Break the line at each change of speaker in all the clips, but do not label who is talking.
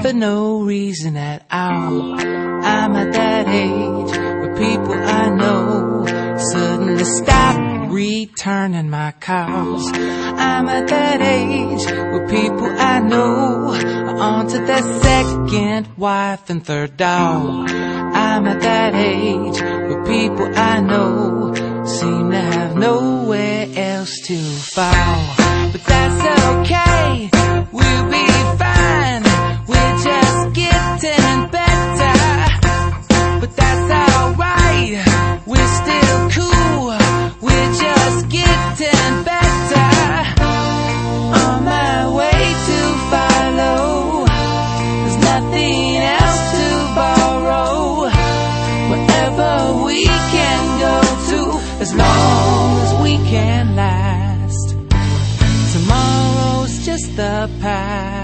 for no reason at all. I'm at that age where people I know suddenly stop returning my calls. I'm at that age where people I know are on to their second wife and third dog. I'm at that age where people I know seem to have nowhere else to fall. But that's okay, we'll be fine, we're just getting better. But that's alright, we're still cool, we're just getting better. On my way to follow, there's nothing else to borrow. Wherever we can go to, as long as we can last. Tomorrow's just the past.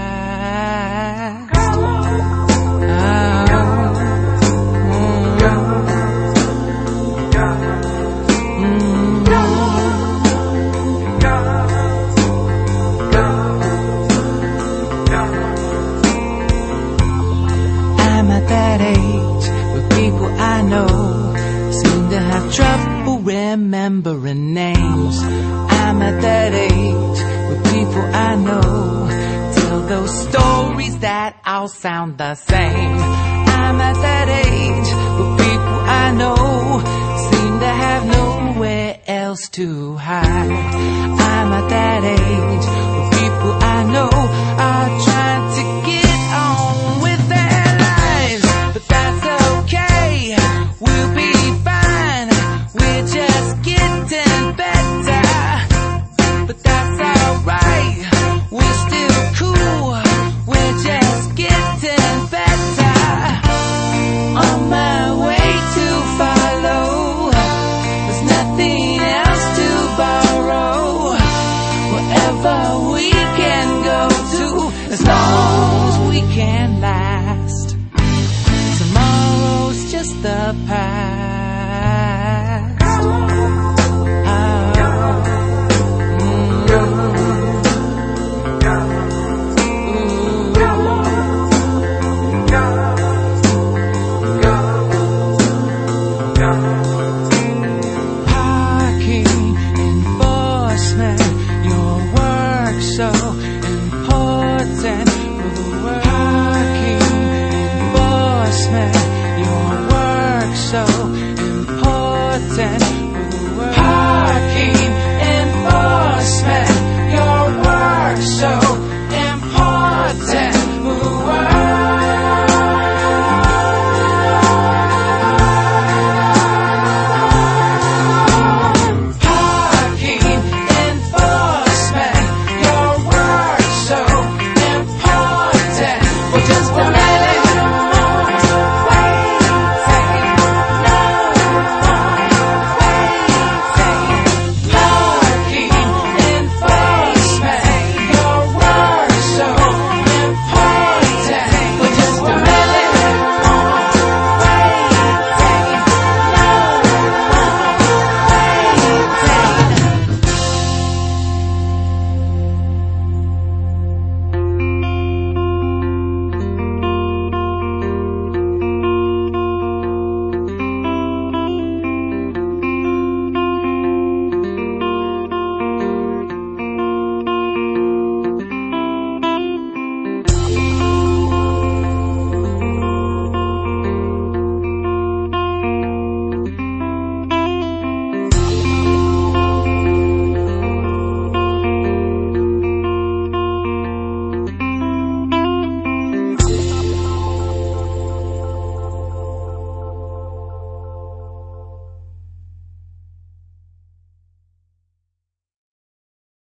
I'm at that age where people I know seem to have trouble remembering names. I'm at that age where people I know tell those stories that all sound the same. I'm at that age where people I know seem to have nowhere else to hide. I'm at that age where people I know